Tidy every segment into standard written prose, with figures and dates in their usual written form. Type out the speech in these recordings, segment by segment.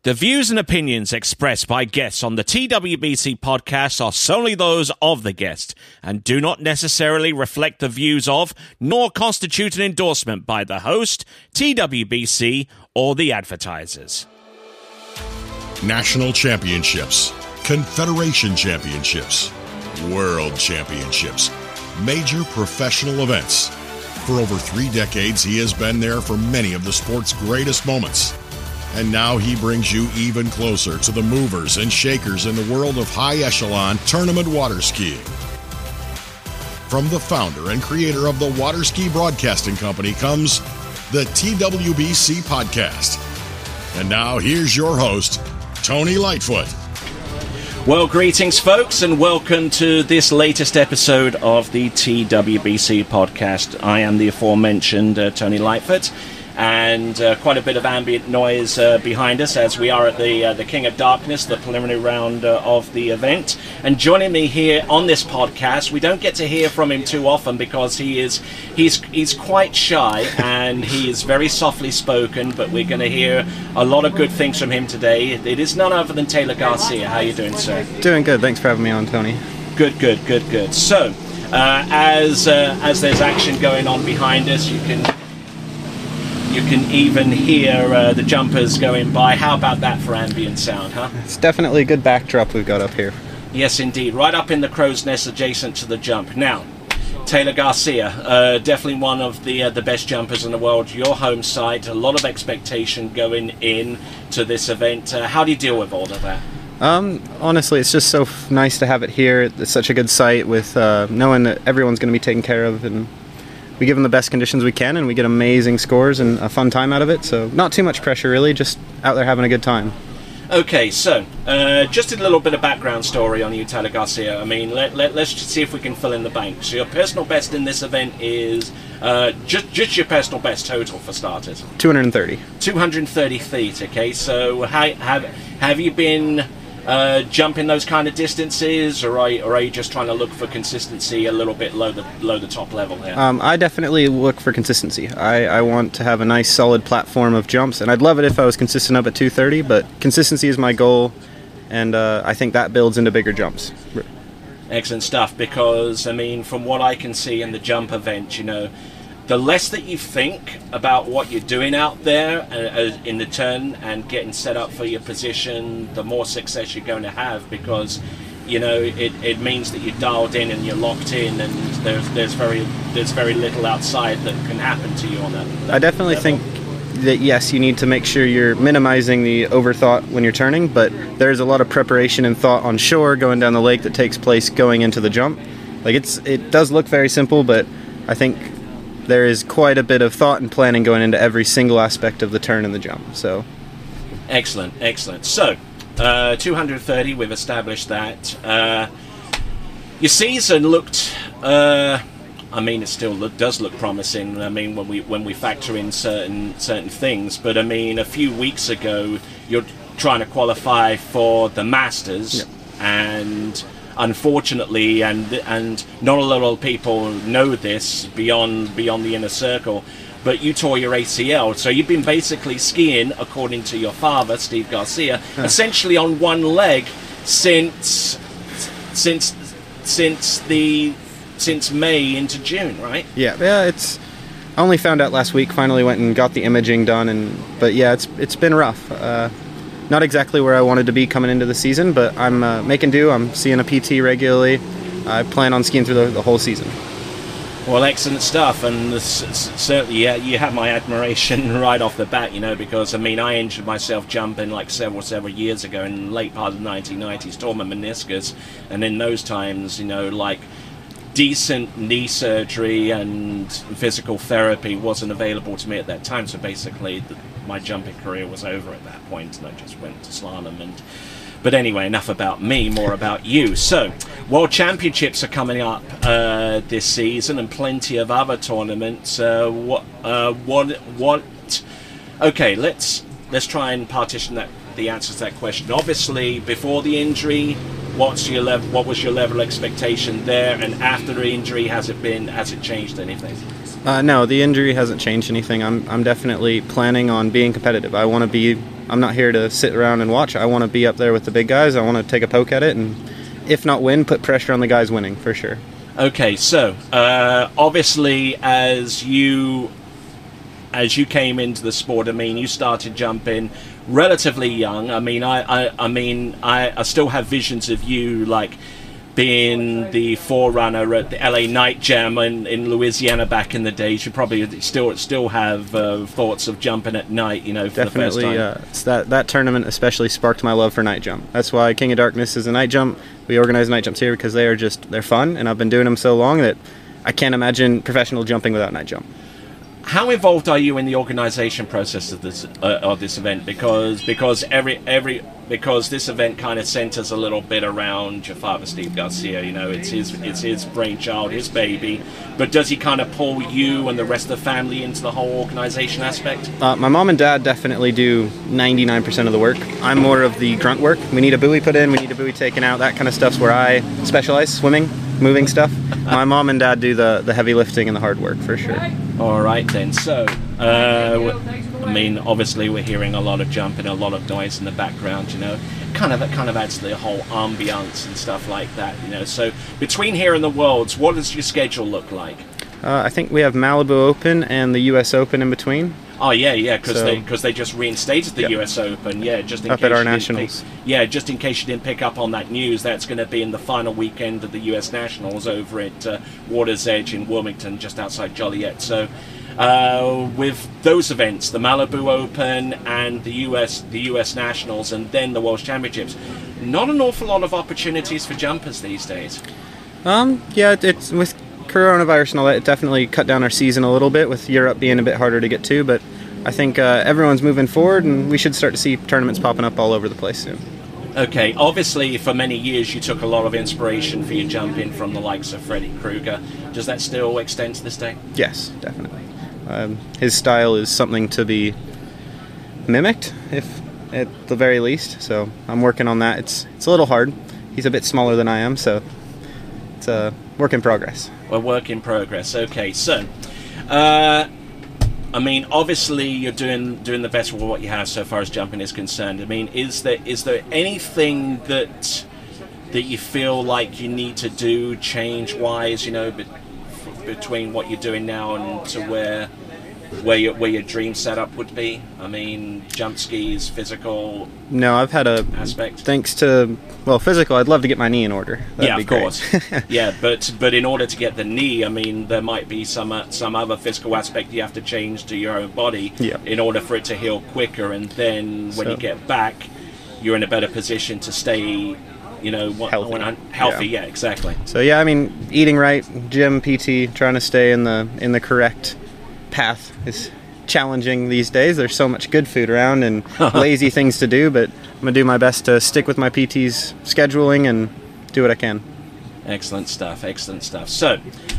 The views and opinions expressed by guests on the TWBC podcast are solely those of the guest and do not necessarily reflect the views of, nor constitute an endorsement by the host, TWBC, or the advertisers. National championships, Confederation championships, World championships, major professional events. For over 3 decades, he has been there for many of the sport's greatest moments. And now he brings you even closer to the movers and shakers in the world of high-echelon tournament water skiing. From the founder and creator of the Water Ski Broadcasting Company comes the TWBC Podcast. And now here's your host, Tony Lightfoot. Well, greetings, folks, and welcome to this latest episode of the TWBC Podcast. I am the aforementioned Tony Lightfoot. And quite a bit of ambient noise behind us as we are at the King of Darkness, the preliminary round of the event. And joining me here on this podcast, we don't get to hear from him too often because he's quite shy and he is very softly spoken, but we're going to hear a lot of good things from him today. It is none other than Taylor Garcia. How are you doing, sir? Doing good. Thanks for having me on, Tony. Good. So, as there's action going on behind us, you can even hear the jumpers going by. How about that for ambient sound, huh? It's definitely a good backdrop we've got up here. Yes, indeed. Right up in the crow's nest adjacent to the jump. Now, Taylor Garcia, definitely one of the best jumpers in the world. Your home site, a lot of expectation going in to this event. How do you deal with all of that? Honestly, it's just so nice to have it here. It's such a good site with knowing that everyone's going to be taken care of, and we give them the best conditions we can, and we get amazing scores and a fun time out of it. So not too much pressure, really, just out there having a good time. Okay, so just a little bit of background story on you, Taylor Garcia. I mean, let's just see if we can fill in the blank. So your personal best in this event is just your personal best total for starters. 230. 230 feet. Okay, so have you been jumping those kind of distances, or are you just trying to look for consistency a little bit below the top level here? I definitely look for consistency. I want to have a nice solid platform of jumps, and I'd love it if I was consistent up at 230, but consistency is my goal, and I think that builds into bigger jumps. Excellent stuff, because I mean, from what I can see in the jump event, you know, the less that you think about what you're doing out there in the turn and getting set up for your position, the more success you're going to have, because you know it means that you're dialed in and you're locked in, and there's very little outside that can happen to you on that I definitely level. think that yes, you need to make sure you're minimizing the overthought when you're turning, but there's a lot of preparation and thought on shore going down the lake that takes place going into the jump. Like it does look very simple, but I think there is quite a bit of thought and planning going into every single aspect of the turn and the jump. So, excellent. So, 230, we've established that. Your season looked. I mean, it still does look promising. I mean, when we factor in certain things, but I mean, a few weeks ago, you're trying to qualify for the Masters, yep. And unfortunately, and not a lot of people know this beyond the inner circle, but you tore your ACL. So you've been basically skiing, according to your father, Steve Garcia, essentially on one leg since May into June, right? Yeah. I only found out last week. Finally went and got the imaging done, but yeah, it's been rough. Not exactly where I wanted to be coming into the season, but I'm making do. I'm seeing a PT regularly. I plan on skiing through the whole season. Well, excellent stuff, and certainly, yeah, you have my admiration right off the bat, you know, because I mean, I injured myself jumping like several years ago in the late part of the 1990s, tore my meniscus, and in those times, you know, like decent knee surgery and physical therapy wasn't available to me at that time, so basically my jumping career was over at that point, and I just went to slalom. But anyway, enough about me, more about you. So, World Championships are coming up this season, and plenty of other tournaments. Okay, let's try and partition the answer to that question. Obviously, before the injury, what was your level of expectation there, and after the injury, has it changed anything? No, the injury hasn't changed anything. I'm definitely planning on being competitive. I want to be I'm not here to sit around and watch. I want to be up there with the big guys. I want to take a poke at it, and if not win, put pressure on the guys winning, for sure. Okay, so obviously as you came into the sport, I mean, you started jumping relatively young. I mean, I still have visions of you like being the forerunner at the LA Night Jam in Louisiana back in the days. You probably still have thoughts of jumping at night, for Definitely, the first time. that tournament especially sparked my love for night jump. That's why King of Darkness is a night jump. We organize night jumps here because they're fun, and I've been doing them so long that I can't imagine professional jumping without night jump. How involved are you in the organization process of this event? Because this event kind of centers a little bit around your father, Steve Garcia. It's his brainchild, his baby. But does he kind of pull you and the rest of the family into the whole organization aspect? My mom and dad definitely do 99% of the work. I'm more of the grunt work. We need a buoy put in, we need a buoy taken out. That kind of stuff's where I specialize, swimming, moving stuff. My mom and dad do the heavy lifting and the hard work, for sure. All right then. So, I mean, obviously we're hearing a lot of jumping, a lot of noise in the background. Kind of adds to the whole ambiance and stuff like that. So between here and the Worlds, what does your schedule look like? I think we have Malibu Open and the U.S. Open in between. Oh yeah, because they just reinstated the U.S. Open. Yeah, just in up case at our you didn't nationals. just in case you didn't pick up on that news, that's going to be in the final weekend of the U.S. Nationals over at Water's Edge in Wilmington, just outside Joliet. So, with those events, the Malibu Open and the U.S. Nationals, and then the World Championships, not an awful lot of opportunities for jumpers these days. Yeah, it's with coronavirus and all that, it definitely cut down our season a little bit, with Europe being a bit harder to get to, but I think everyone's moving forward, and we should start to see tournaments popping up all over the place soon. Okay, obviously for many years you took a lot of inspiration for your jumping from the likes of Freddy Krueger. Does that still extend to this day? Yes, definitely. His style is something to be mimicked, if at the very least, so I'm working on that. It's a little hard. He's a bit smaller than I am, so it's a work in progress. A work in progress. Okay, so I mean, obviously you're doing the best with what you have so far as jumping is concerned. I mean, is there anything that you feel like you need to do change wise, between what you're doing now and to where your dream setup would be? I mean, jump skis, physical. No, I've had a aspect. Thanks to physical. I'd love to get my knee in order. That'd be great. Course. Yeah, but in order to get the knee, I mean, there might be some other physical aspect you have to change to your own body in order for it to heal quicker, and then when you get back, you're in a better position to stay. Healthy. Yeah, exactly. So yeah, I mean, eating right, gym, PT, trying to stay in the correct path is challenging these days. There's so much good food around and lazy things to do, but I'm gonna do my best to stick with my PT's scheduling and do what I can. Excellent stuff. So,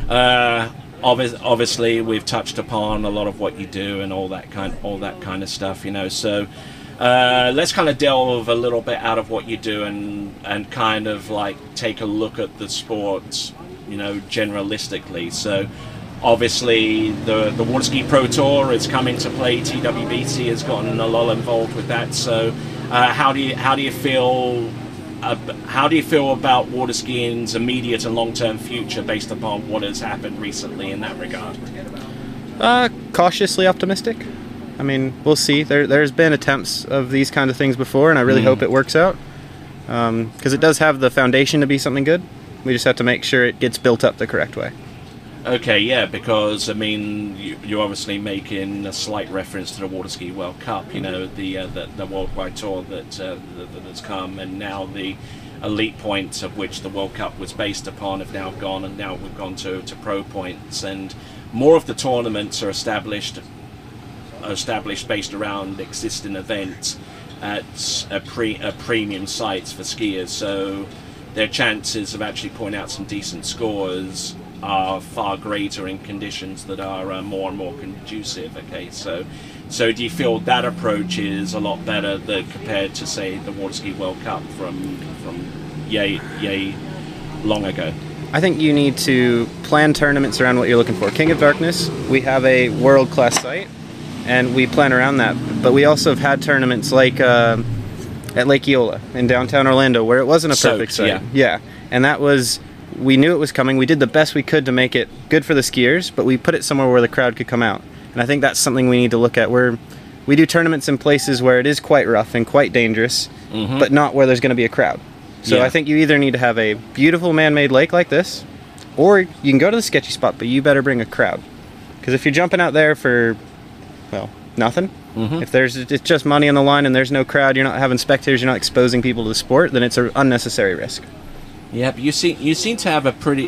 obviously, we've touched upon a lot of what you do and all that kind of stuff. So. Let's kind of delve a little bit out of what you do and kind of like take a look at the sports, generalistically. So obviously the Waterski Pro Tour is coming to play. TWBC has gotten a lot involved with that. So how do you feel about water skiing's immediate and long-term future based upon what has happened recently in that regard? Cautiously optimistic. I mean, we'll see. There's been attempts of these kind of things before, and I really hope it works out. Because it does have the foundation to be something good. We just have to make sure it gets built up the correct way. Okay, yeah, because, I mean, you're obviously making a slight reference to the Waterski World Cup, the worldwide tour that's come, and now the elite points of which the World Cup was based upon have now gone, and now we've gone to pro points, and more of the tournaments are established based around existing events at premium sites for skiers, so their chances of actually putting out some decent scores are far greater in conditions that are more and more conducive. Okay, so do you feel that approach is a lot better compared to, say, the Waterski World Cup from yay long ago? I think you need to plan tournaments around what you're looking for. King of Darkness, we have a world-class site. and we plan around that. But we also have had tournaments like at Lake Eola in downtown Orlando, where it wasn't a perfect site. Yeah, and that was, we knew it was coming. We did the best we could to make it good for the skiers, but we put it somewhere where the crowd could come out. And I think that's something we need to look at. We do tournaments in places where it is quite rough and quite dangerous, but not where there's going to be a crowd. So I think you either need to have a beautiful man-made lake like this, or you can go to the sketchy spot, but you better bring a crowd. Because if you're jumping out there for, well, nothing, if it's just money on the line and there's no crowd, you're not having spectators, you're not exposing people to the sport, then it's an unnecessary risk. Yeah, but you seem to have a pretty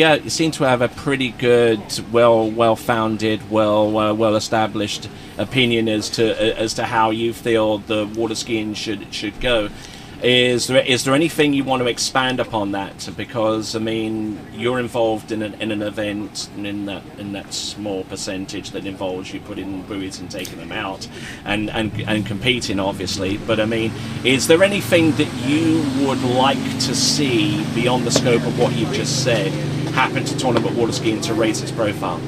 good, well-founded, well established opinion as to how you feel the water skiing should go. Is there anything you want to expand upon that? Because I mean, you're involved in an event in that small percentage that involves you putting buoys and taking them out, and competing, obviously. But I mean, is there anything that you would like to see beyond the scope of what you've just said happen to tournament water skiing to raise its profile?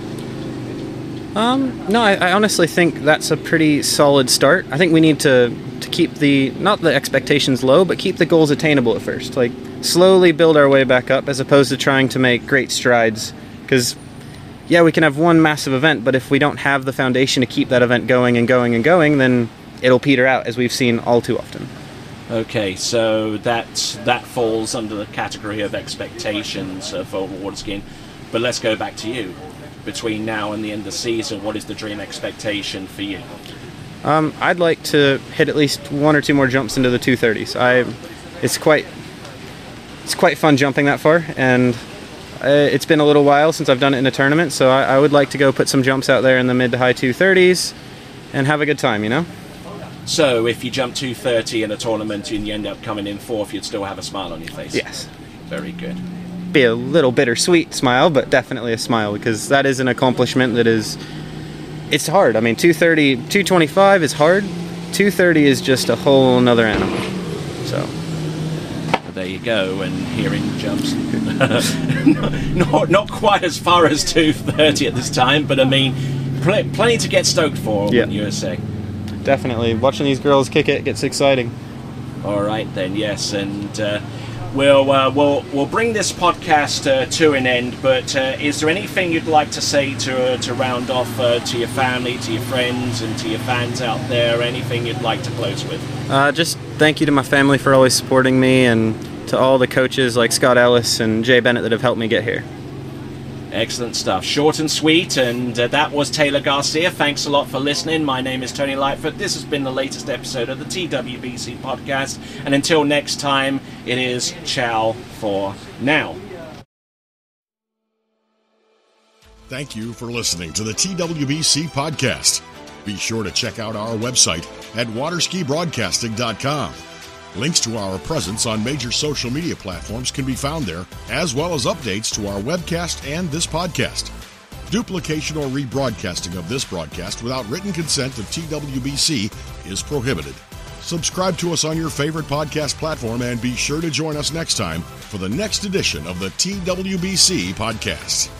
No, I honestly think that's a pretty solid start. I think we need to keep not the expectations low, but keep the goals attainable at first. Like, slowly build our way back up as opposed to trying to make great strides. Because, yeah, we can have one massive event, but if we don't have the foundation to keep that event going and going and going, then it'll peter out, as we've seen all too often. Okay, so that falls under the category of expectations for water skiing. But let's go back to you. Between now and the end of the season, what is the dream expectation for you? I'd like to hit at least one or two more jumps into the 230s. It's quite fun jumping that far, and it's been a little while since I've done it in a tournament, so I would like to go put some jumps out there in the mid to high 230s and have a good time, you know? So if you jump 230 in a tournament and you end up coming in fourth, you'd still have a smile on your face? Yes. Very good. Be a little bittersweet smile, but definitely a smile, because that is an accomplishment that it's hard. I mean, 225 is hard. 230 is just a whole nother animal. So there you go. And hearing jumps not quite as far as 230 at this time, but I mean, plenty to get stoked for, wouldn't you say? Definitely. Watching these girls kick it gets exciting. All right then, yes, and we'll bring this podcast to an end, but is there anything you'd like to say to round off to your family, to your friends, and to your fans out there? Anything you'd like to close with? Just thank you to my family for always supporting me, and to all the coaches like Scott Ellis and Jay Bennett that have helped me get here. Excellent stuff. Short and sweet, and that was Taylor Garcia. Thanks a lot for listening. My name is Tony Lightfoot. This has been the latest episode of the TWBC podcast, and until next time, it is ciao for now. Thank you for listening to the TWBC podcast. Be sure to check out our website at waterskibroadcasting.com. Links to our presence on major social media platforms can be found there, as well as updates to our webcast and this podcast. Duplication or rebroadcasting of this broadcast without written consent of TWBC is prohibited. Subscribe to us on your favorite podcast platform, and be sure to join us next time for the next edition of the TWBC podcast.